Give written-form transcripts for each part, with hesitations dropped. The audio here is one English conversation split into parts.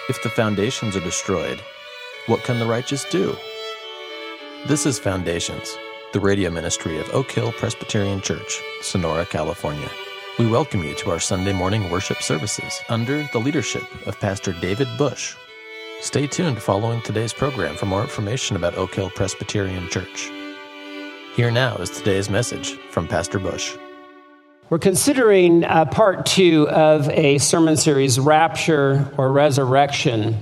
If the foundations are destroyed, what can the righteous do? This is Foundations, the radio ministry of Oak Hill Presbyterian Church, Sonora, California. We welcome you to our Sunday morning worship services under the leadership of Pastor David Bush. Stay tuned following today's program for more information about Oak Hill Presbyterian Church. Here now is today's message from Pastor Bush. We're considering part 2 of a sermon series, Rapture or Resurrection.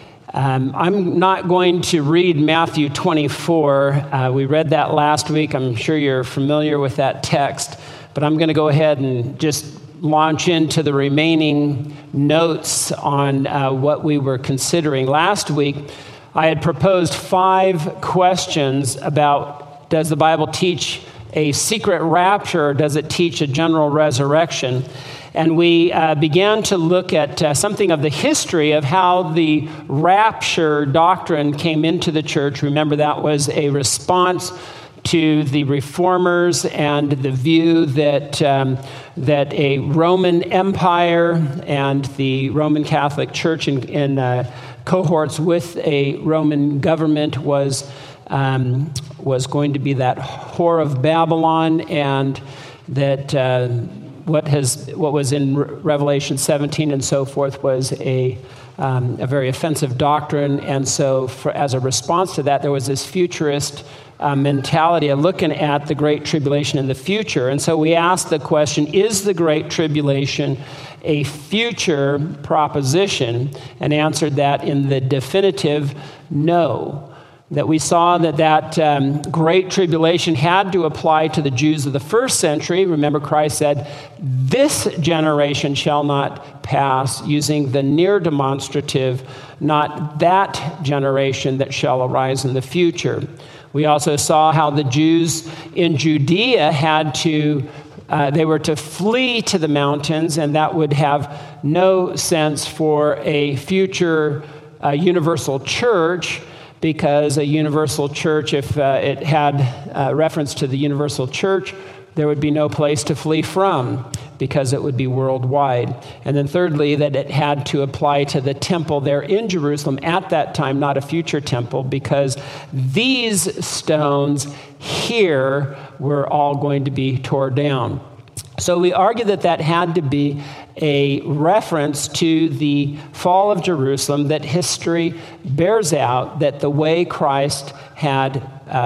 I'm not going to read Matthew 24. We read that last week. I'm sure you're familiar with that text, but I'm going to go ahead and just launch into the remaining notes on what we were considering. Last week, I had proposed 5 questions about, does the Bible teach a secret rapture, or does it teach a general resurrection? And we began to look at something of the history of how the rapture doctrine came into the church. Remember, that was a response to the reformers and the view that a Roman Empire and the Roman Catholic Church in cohorts with a Roman government was going to be that whore of Babylon, and that what was in Revelation 17 and so forth was a very offensive doctrine. And so as a response to that, there was this futurist mentality of looking at the Great Tribulation in the future. And so we asked the question, is the Great Tribulation a future proposition? And answered that in the definitive no. That we saw that Great Tribulation had to apply to the Jews of the first century. Remember, Christ said, this generation shall not pass, using the near demonstrative, not that generation that shall arise in the future. We also saw how the Jews in Judea they were to flee to the mountains, and that would have no sense for a future universal church, because a universal church, if it had reference to the universal church, there would be no place to flee from, because it would be worldwide. And then thirdly, that it had to apply to the temple there in Jerusalem at that time, not a future temple, because these stones here were all going to be torn down. So we argue that had to be a reference to the fall of Jerusalem, that history bears out that the way Christ had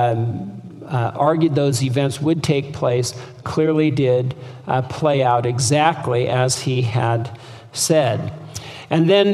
argued those events would take place clearly did play out exactly as he had said. And then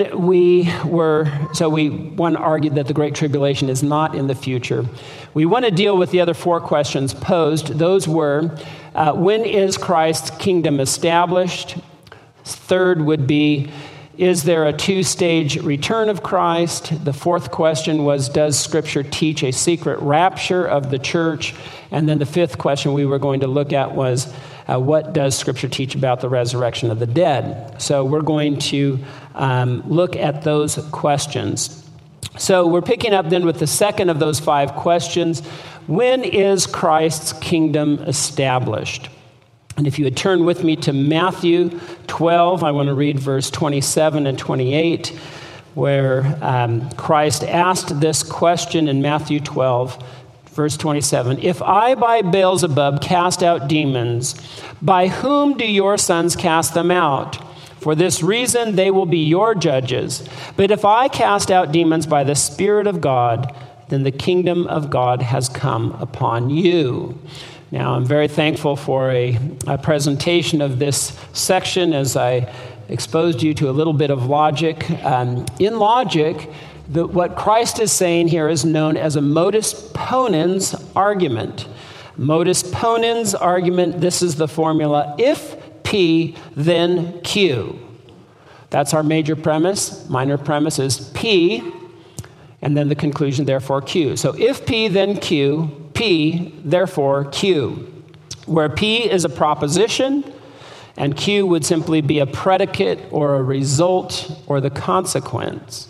one argued that the Great Tribulation is not in the future. We want to deal with the other 4 questions posed. Those were, when is Christ's kingdom established? Third would be, is there a 2-stage return of Christ? The 4th question was, does Scripture teach a secret rapture of the church? And then the 5th question we were going to look at was, what does Scripture teach about the resurrection of the dead? So we're going to look at those questions. So we're picking up then with the second of those 5 questions. When is Christ's kingdom established? And if you would turn with me to Matthew 12, I want to read verse 27 and 28, where Christ asked this question in Matthew 12, verse 27. If I by Beelzebub cast out demons, by whom do your sons cast them out? For this reason they will be your judges. But if I cast out demons by the Spirit of God, then the kingdom of God has come upon you. Now, I'm very thankful for a presentation of this section as I exposed you to a little bit of logic. In logic, what Christ is saying here is known as a modus ponens argument. Modus ponens argument, this is the formula, if P, then Q. That's our major premise. Minor premise is P, and then the conclusion, therefore, Q. So if P, then Q, P, therefore, Q, where P is a proposition and Q would simply be a predicate or a result or the consequence.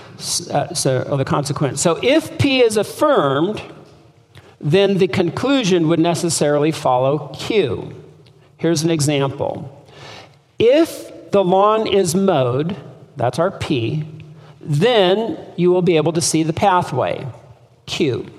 So if P is affirmed, then the conclusion would necessarily follow Q. Here's an example. If the lawn is mowed, that's our P, then you will be able to see the pathway, Q.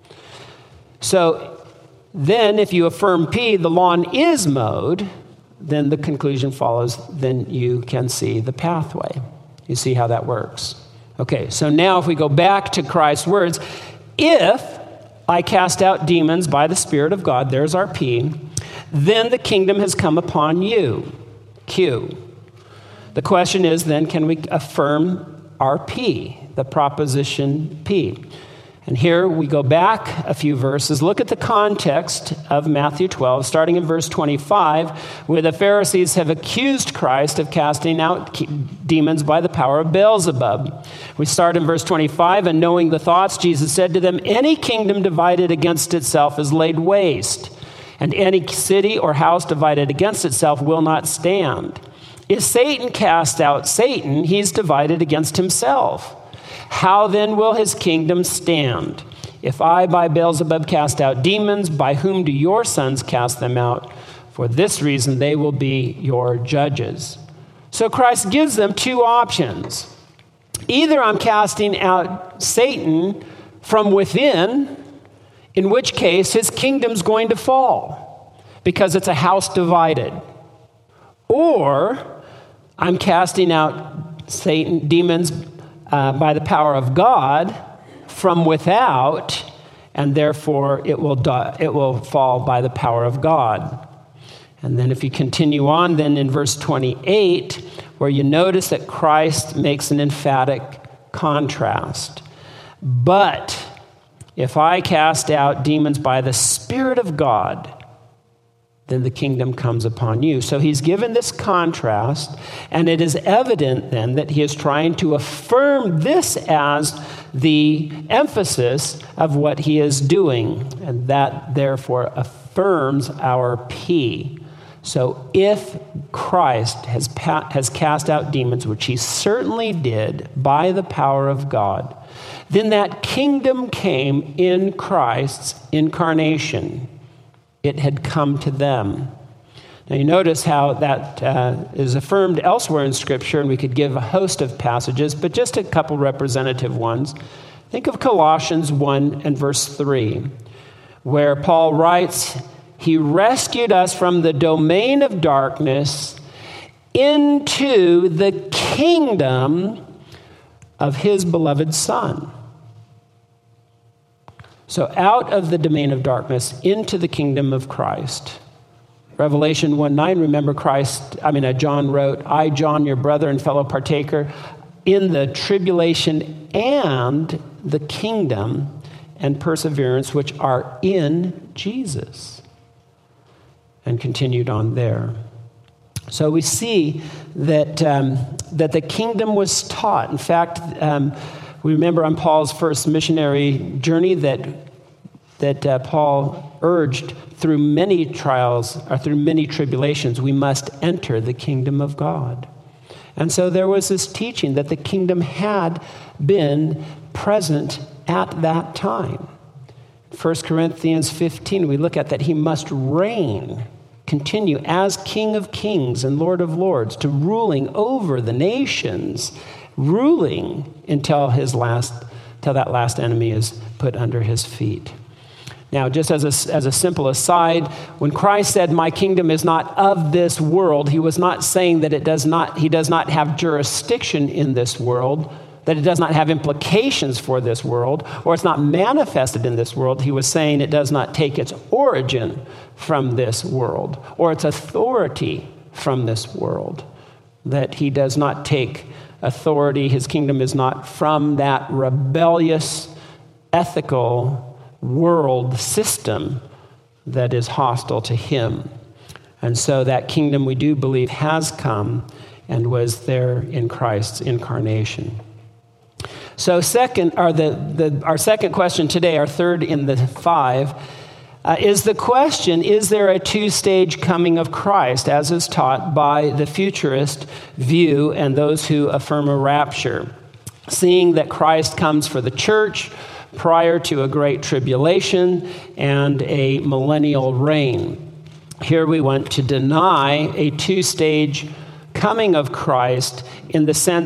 So then if you affirm P, the lawn is mowed, then the conclusion follows, then you can see the pathway. You see how that works. Okay, so now if we go back to Christ's words, if I cast out demons by the Spirit of God, there's our P, then the kingdom has come upon you, Q. The question is then, can we affirm our P, the proposition P? And here we go back a few verses. Look at the context of Matthew 12, starting in verse 25, where the Pharisees have accused Christ of casting out demons by the power of Beelzebub. We start in verse 25, and knowing the thoughts, Jesus said to them, any kingdom divided against itself is laid waste, and any city or house divided against itself will not stand. If Satan cast out Satan, he's divided against himself. How then will his kingdom stand? If I by Beelzebub cast out demons, by whom do your sons cast them out? For this reason they will be your judges. So Christ gives them two options. Either I'm casting out Satan from within, in which case his kingdom's going to fall because it's a house divided. Or I'm casting out Satan, demons, by the power of God from without, and therefore it will fall by the power of God. And then if you continue on, then in verse 28, where you notice that Christ makes an emphatic contrast. But if I cast out demons by the Spirit of God, then the kingdom comes upon you. So he's given this contrast, and it is evident then that he is trying to affirm this as the emphasis of what he is doing, and that therefore affirms our P. So if Christ has cast out demons, which he certainly did by the power of God, then that kingdom came in Christ's incarnation. It had come to them. Now you notice how that is affirmed elsewhere in Scripture, and we could give a host of passages, but just a couple representative ones. Think of Colossians 1 and verse 3, where Paul writes, he rescued us from the domain of darkness into the kingdom of his beloved Son. So out of the domain of darkness into the kingdom of Christ. Revelation 1:9, remember John wrote, I, John, your brother and fellow partaker, in the tribulation and the kingdom and perseverance which are in Jesus. And continued on there. So we see that the kingdom was taught. In fact, we remember on Paul's first missionary journey that Paul urged through many trials or through many tribulations, we must enter the kingdom of God. And so there was this teaching that the kingdom had been present at that time. 1 Corinthians 15, we look at that he must reign, continue as King of kings and Lord of lords, to ruling over the nations, ruling until that last enemy is put under his feet. Now, just as a simple aside, when Christ said, my kingdom is not of this world, he was not saying that he does not have jurisdiction in this world, that it does not have implications for this world, or it's not manifested in this world. He was saying it does not take its origin from this world, or its authority from this world, that he does not take authority. His kingdom is not from that rebellious, ethical world system that is hostile to him. And so that kingdom, we do believe, has come and was there in Christ's incarnation. So our second question today, our third in the five, is the question, is there a two-stage coming of Christ, as is taught by the futurist view and those who affirm a rapture, seeing that Christ comes for the church prior to a great tribulation and a millennial reign. Here we want to deny a two-stage coming of Christ in the sense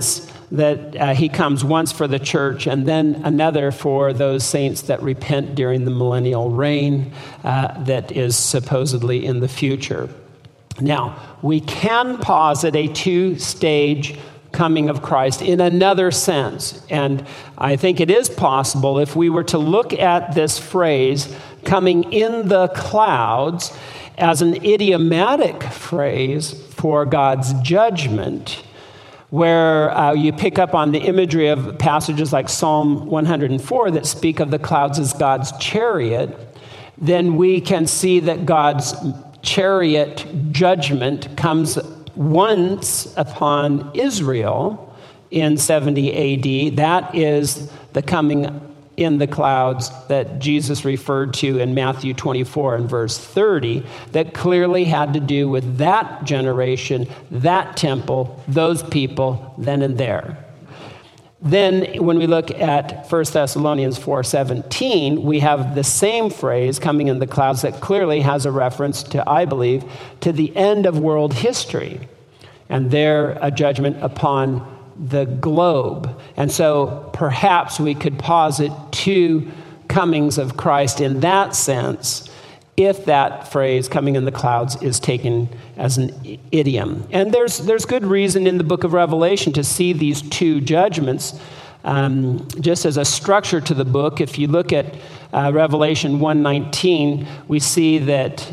that he comes once for the church and then another for those saints that repent during the millennial reign that is supposedly in the future. Now, we can posit a two-stage coming of Christ in another sense. And I think it is possible if we were to look at this phrase, coming in the clouds, as an idiomatic phrase for God's judgment, where you pick up on the imagery of passages like Psalm 104 that speak of the clouds as God's chariot, then we can see that God's chariot judgment comes once upon Israel in 70 AD. That is the coming in the clouds that Jesus referred to in Matthew 24 and verse 30, that clearly had to do with that generation, that temple, those people, then and there. Then when we look at 1 Thessalonians 4:17, we have the same phrase, coming in the clouds, that clearly has a reference to, I believe, to the end of world history, and there a judgment upon the globe. And so perhaps we could posit two comings of Christ in that sense, if that phrase, coming in the clouds, is taken as an idiom. And there's good reason in the book of Revelation to see these two judgments just as a structure to the book. If you look at Revelation 1:19, we see that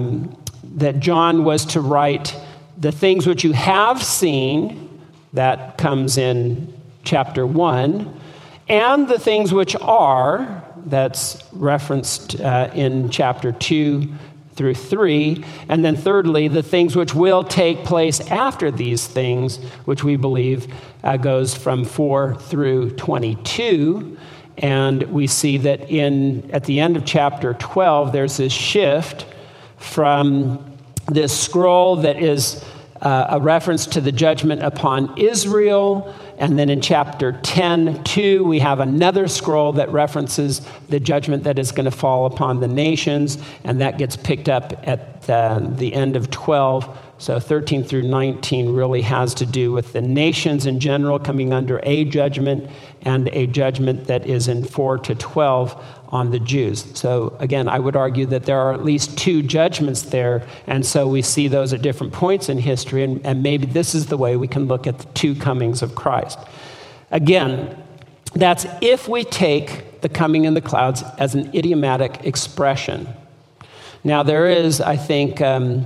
John was to write the things which you have seen. That comes in chapter 1. And the things which are, that's referenced in chapter 2 through 3. And then thirdly, the things which will take place after these things, which we believe goes from 4 through 22. And we see that at the end of chapter 12, there's this shift from this scroll that is a reference to the judgment upon Israel. And then in chapter 10:2, we have another scroll that references the judgment that is going to fall upon the nations. And that gets picked up at the end of 12. So 13 through 19 really has to do with the nations in general coming under a judgment, and a judgment that is in 4 to 12 on the Jews. So again, I would argue that there are at least two judgments there, and so we see those at different points in history, and maybe this is the way we can look at the two comings of Christ. Again, that's if we take the coming in the clouds as an idiomatic expression. Now there is, I think,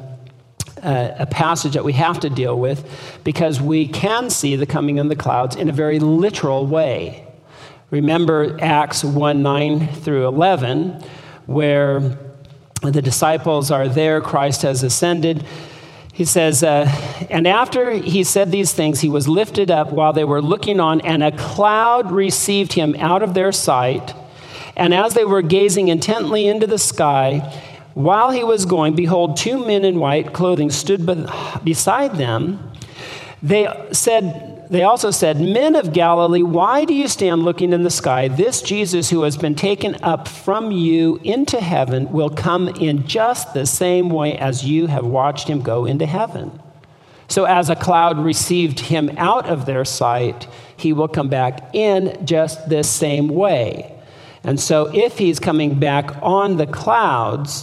a passage that we have to deal with, because we can see the coming in the clouds in a very literal way. Remember Acts 1:9 through 11, where the disciples are there, Christ has ascended. He says, and after he said these things, he was lifted up while they were looking on, and a cloud received him out of their sight. And as they were gazing intently into the sky, while he was going, behold, two men in white clothing stood beside them. They also said, Men of Galilee, why do you stand looking in the sky? This Jesus who has been taken up from you into heaven will come in just the same way as you have watched him go into heaven. So as a cloud received him out of their sight, he will come back in just this same way. And so if he's coming back on the clouds,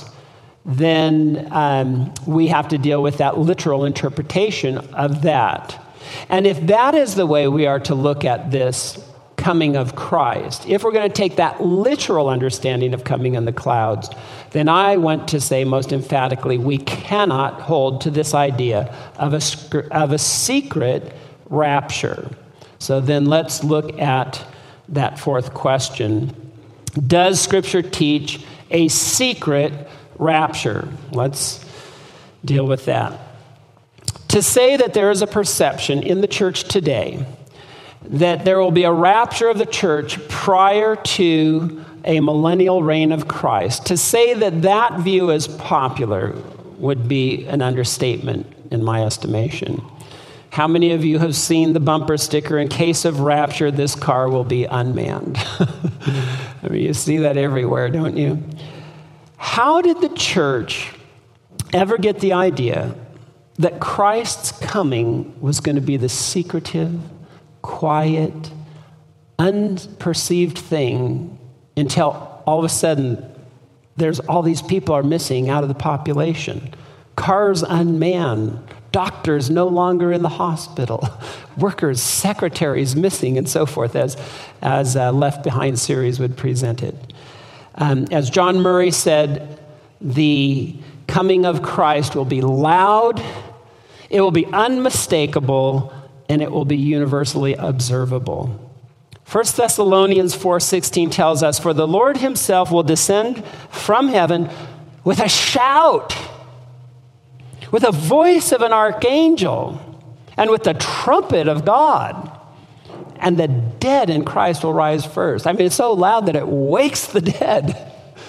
then we have to deal with that literal interpretation of that. And if that is the way we are to look at this coming of Christ, if we're going to take that literal understanding of coming in the clouds, then I want to say most emphatically, we cannot hold to this idea of a secret rapture. So then let's look at that fourth question. Does Scripture teach a secret rapture? Let's deal with that. To say that there is a perception in the church today that there will be a rapture of the church prior to a millennial reign of Christ, to say that that view is popular would be an understatement in my estimation. How many of you have seen the bumper sticker, in case of rapture, this car will be unmanned? I mean, you see that everywhere, don't you? How did the church ever get the idea that Christ's coming was going to be the secretive, quiet, unperceived thing until all of a sudden there's all these people are missing out of the population. Cars unmanned, doctors no longer in the hospital, workers, secretaries missing, and so forth, as Left Behind series would present it. As John Murray said, the coming of Christ will be loud, it will be unmistakable, and it will be universally observable. 1 Thessalonians 4:16 tells us, "For the Lord himself will descend from heaven with a shout, with a voice of an archangel, and with the trumpet of God. And the dead in Christ will rise first." I mean, it's so loud that it wakes the dead.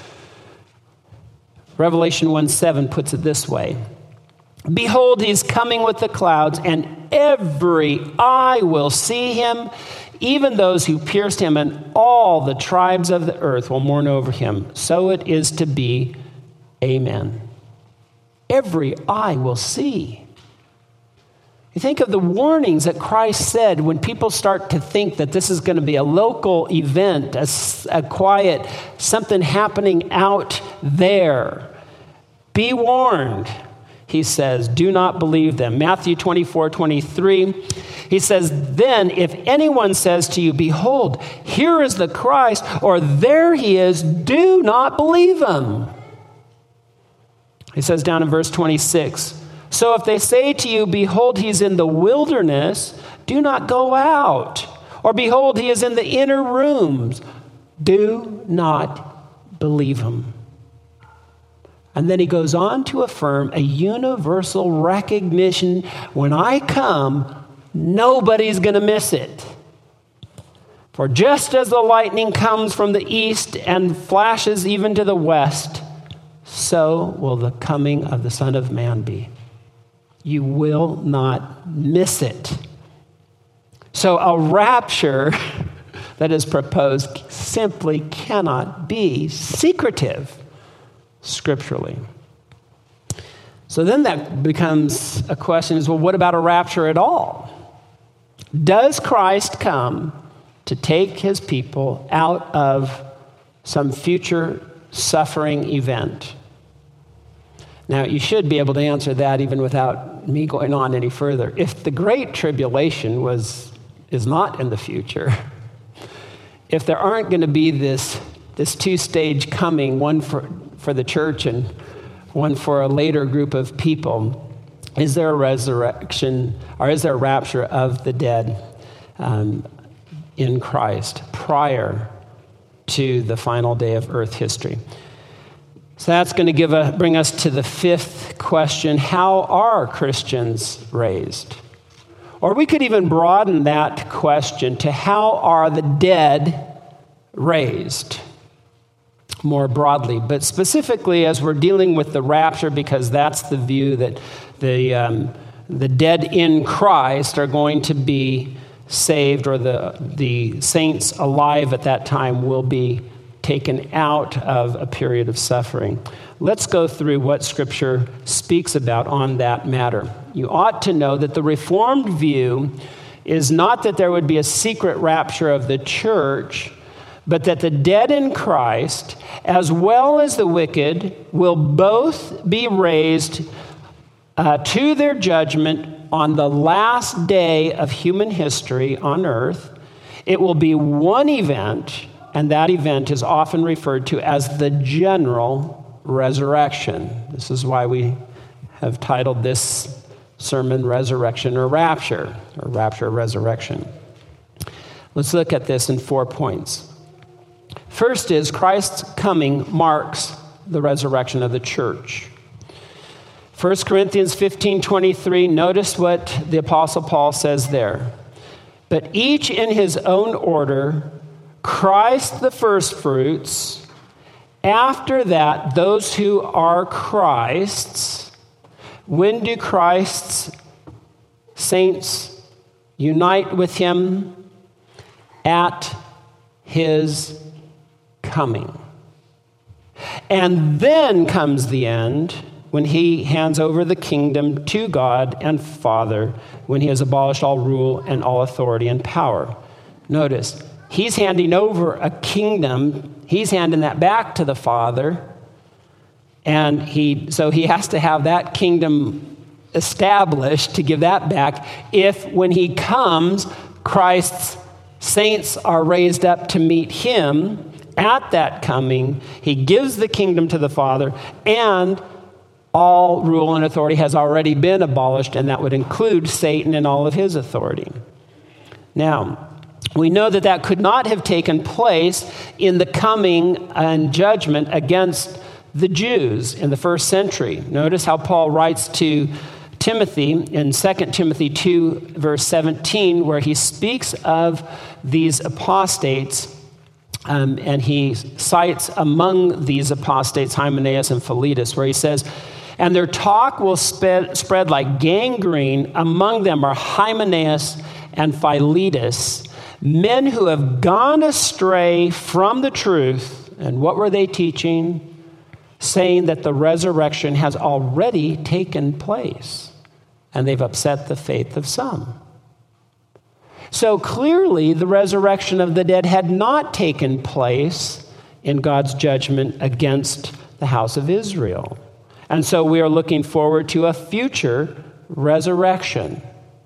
Revelation 1:7 puts it this way, "Behold, he's coming with the clouds, and every eye will see him, even those who pierced him, and all the tribes of the earth will mourn over him. So it is to be. Amen." Every eye will see. You think of the warnings that Christ said when people start to think that this is going to be a local event, a quiet, something happening out there. Be warned, he says, do not believe them. Matthew 24:23, he says, "Then if anyone says to you, 'Behold, here is the Christ,' or 'There he is,' do not believe him." He says down in verse 26, "So if they say to you, 'Behold, he's in the wilderness,' do not go out. Or 'Behold, he is in the inner rooms,' do not believe him." And then he goes on to affirm a universal recognition: when I come, nobody's going to miss it. "For just as the lightning comes from the east and flashes even to the west, so will the coming of the Son of Man be." You will not miss it. So a rapture that is proposed simply cannot be secretive scripturally. So then that becomes a question is, well, what about a rapture at all? Does Christ come to take his people out of some future suffering event? Now, you should be able to answer that even without me going on any further. If the Great Tribulation is not in the future, if there aren't going to be this two-stage coming, one for the church and one for a later group of people, is there a resurrection or is there a rapture of the dead in Christ prior to the final day of earth history? So that's going to bring us to the fifth question: how are Christians raised? Or we could even broaden that question to how are the dead raised more broadly, but specifically as we're dealing with the rapture, because that's the view that the dead in Christ are going to be saved, or the saints alive at that time will be taken out of a period of suffering. Let's go through what Scripture speaks about on that matter. You ought to know that the Reformed view is not that there would be a secret rapture of the church, but that the dead in Christ, as well as the wicked, will both be raised to their judgment on the last day of human history on earth. It will be one event, and that event is often referred to as the general resurrection. This is why we have titled this sermon Resurrection or Rapture, or Rapture or Resurrection. Let's look at this in 4 points. First is Christ's coming marks the resurrection of the church. 1 Corinthians 15:23, notice what the Apostle Paul says there. "But each in his own order, Christ the firstfruits, after that those who are Christ's." When do Christ's saints unite with him? At his coming. And then comes the end, when he hands over the kingdom to God and Father, when he has abolished all rule and all authority and power. Notice, he's handing over a kingdom. He's handing that back to the Father. And so he has to have that kingdom established to give that back. If when he comes, Christ's saints are raised up to meet him at that coming, he gives the kingdom to the Father, and all rule and authority has already been abolished, and that would include Satan and all of his authority. Now, we know that that could not have taken place in the coming and judgment against the Jews in the first century. Notice how Paul writes to Timothy in 2 Timothy 2, verse 17, where he speaks of these apostates, and he cites among these apostates Hymenaeus and Philetus, where he says, "And their talk will spread like gangrene. Among them are Hymenaeus and Philetus, men who have gone astray from the truth." And what were they teaching? Saying that the resurrection has already taken place, and they've upset the faith of some. So clearly, the resurrection of the dead had not taken place in God's judgment against the house of Israel. And so we are looking forward to a future resurrection.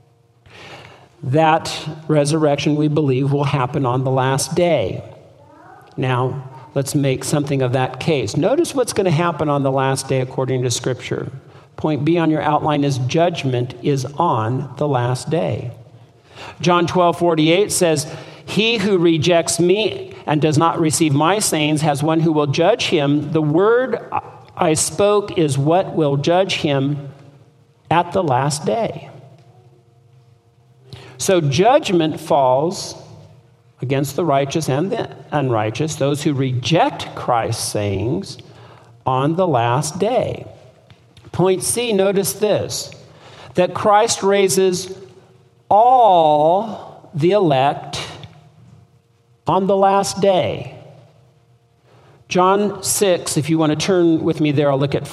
That resurrection, we believe, will happen on the last day. Now, let's make something of that case. Notice what's going to happen on the last day according to Scripture. Point B on your outline is judgment is on the last day. John 12:48 says, "He who rejects me and does not receive my sayings has one who will judge him. The word I spoke is what will judge him at the last day." So judgment falls against the righteous and the unrighteous, those who reject Christ's sayings, on the last day. Point C, notice this, that Christ raises all the elect on the last day. John 6, if you want to turn with me there, I'll look at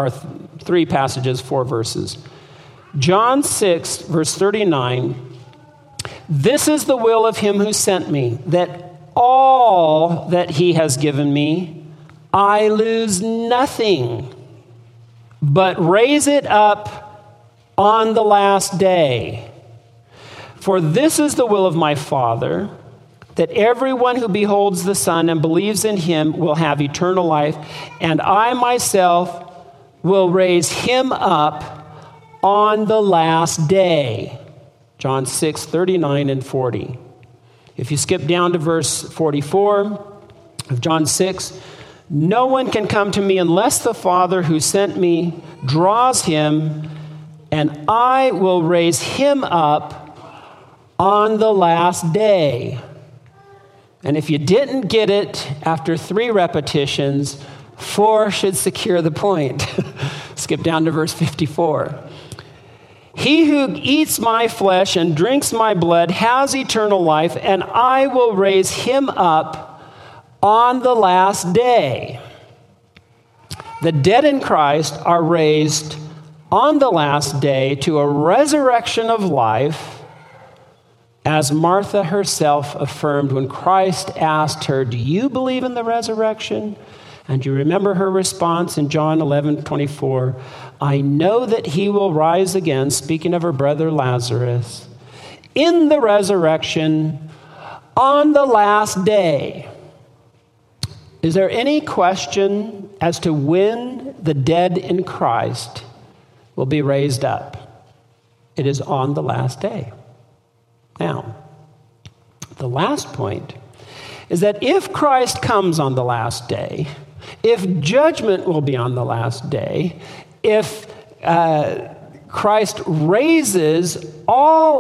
3 passages, 4 verses. John 6, verse 39, "This is the will of him who sent me, that all that he has given me, I lose nothing, but raise it up on the last day. For this is the will of my Father, that everyone who beholds the Son and believes in him will have eternal life, and I myself will raise him up on the last day." John 6, 39 and 40. If you skip down to verse 44 of John 6, "No one can come to me unless the Father who sent me draws him, and I will raise him up on the last day." And if you didn't get it after 3 repetitions, 4 should secure the point. Skip down to verse 54. "He who eats my flesh and drinks my blood has eternal life, and I will raise him up on the last day." The dead in Christ are raised on the last day to a resurrection of life, as Martha herself affirmed when Christ asked her, "Do you believe in the resurrection?" And you remember her response in John 11:24, "I know that he will rise again," speaking of her brother Lazarus, "in the resurrection on the last day." Is there any question as to when the dead in Christ will be raised up? It is on the last day. Now, the last point is that if Christ comes on the last day, if judgment will be on the last day, if Christ raises all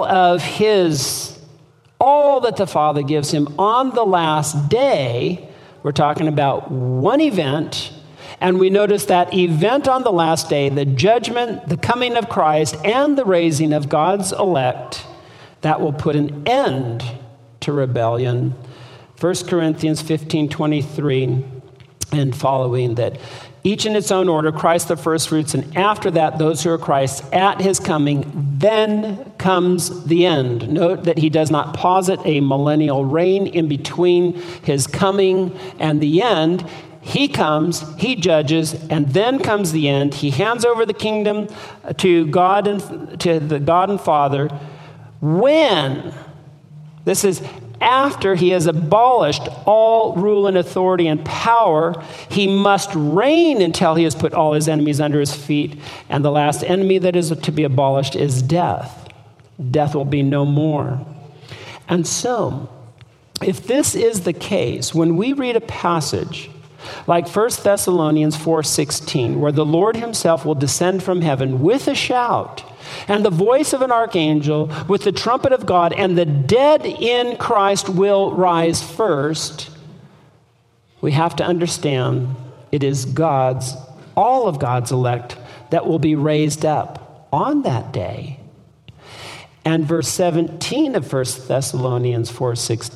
that the Father gives him on the last day, we're talking about one event, and we notice that event on the last day, the judgment, the coming of Christ, and the raising of God's elect, that will put an end to rebellion. 1 Corinthians 15:23 and following, that each in its own order, Christ the first fruits, and after that, those who are Christ at his coming, then comes the end. Note that he does not posit a millennial reign in between his coming and the end. He comes, he judges, and then comes the end. He hands over the kingdom to God and to the God and Father. When? This is after he has abolished all rule and authority and power. He must reign until he has put all his enemies under his feet. And the last enemy that is to be abolished is death. Death will be no more. And so, if this is the case, when we read a passage like 1 Thessalonians 4:16, where the Lord himself will descend from heaven with a shout, and the voice of an archangel, with the trumpet of God, and the dead in Christ will rise first, we have to understand it is all of God's elect that will be raised up on that day. And verse 17 of 1 Thessalonians 4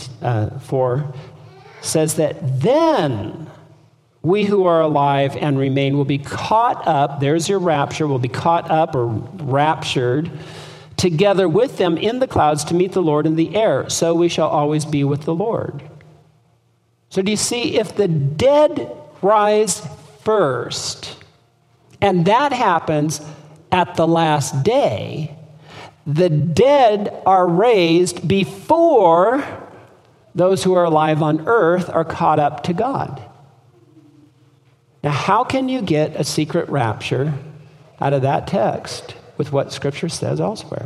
says that then we who are alive and remain will be caught up, there's your rapture, will be caught up or raptured together with them in the clouds to meet the Lord in the air. So we shall always be with the Lord. So do you see, if the dead rise first, and that happens at the last day, the dead are raised before those who are alive on earth are caught up to God. Now, how can you get a secret rapture out of that text with what Scripture says elsewhere?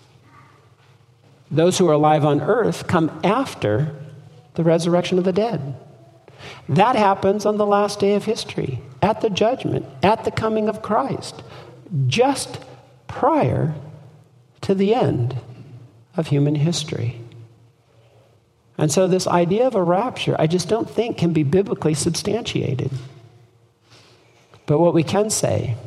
Those who are alive on earth come after the resurrection of the dead. That happens on the last day of history, at the judgment, at the coming of Christ, just prior to the end of human history. And so this idea of a rapture, I just don't think can be biblically substantiated. But what we can say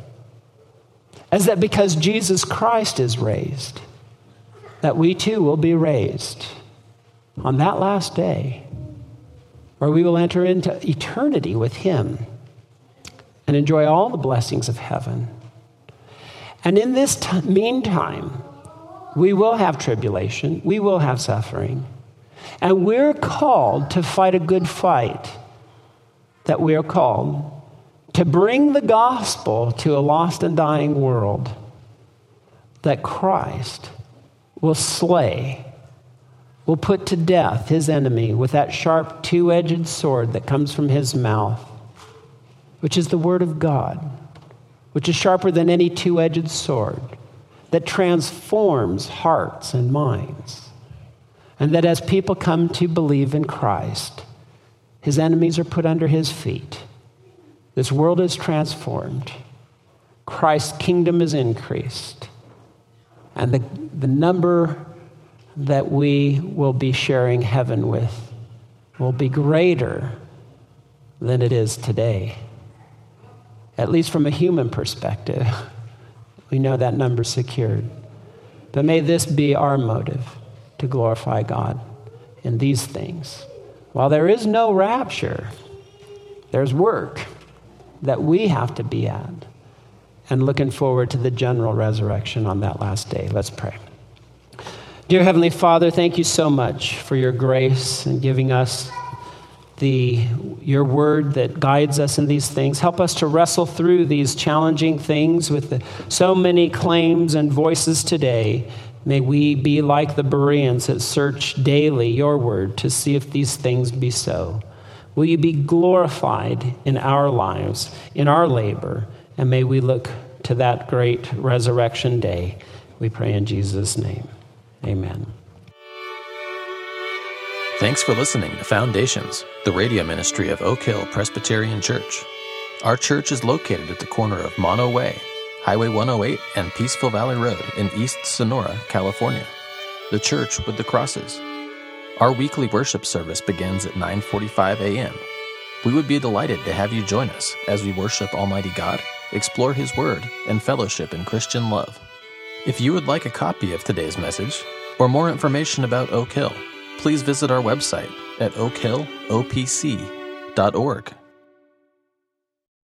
is that because Jesus Christ is raised, that we too will be raised on that last day, where we will enter into eternity with him and enjoy all the blessings of heaven. And in this meantime, we will have tribulation, we will have suffering, and we're called to fight a good fight, that we are called to bring the gospel to a lost and dying world, that Christ will slay, will put to death his enemy with that sharp two-edged sword that comes from his mouth, which is the word of God, which is sharper than any two-edged sword, that transforms hearts and minds. And that as people come to believe in Christ, his enemies are put under his feet. This world is transformed. Christ's kingdom is increased. And the number that we will be sharing heaven with will be greater than it is today. At least from a human perspective, we know that number's secured. But may this be our motive to glorify God in these things. While there is no rapture, there's work that we have to be at, and looking forward to the general resurrection on that last day. Let's pray. Dear Heavenly Father, thank you so much for your grace and giving us your word that guides us in these things. Help us to wrestle through these challenging things with so many claims and voices today. May we be like the Bereans that search daily your word to see if these things be so. Will you be glorified in our lives, in our labor, and may we look to that great resurrection day. We pray in Jesus' name. Amen. Thanks for listening to Foundations, the radio ministry of Oak Hill Presbyterian Church. Our church is located at the corner of Mono Way, Highway 108, and Peaceful Valley Road in East Sonora, California. The church with the crosses. Our weekly worship service begins at 9:45 a.m. We would be delighted to have you join us as we worship Almighty God, explore His Word, and fellowship in Christian love. If you would like a copy of today's message or more information about Oak Hill, please visit our website at oakhillopc.org.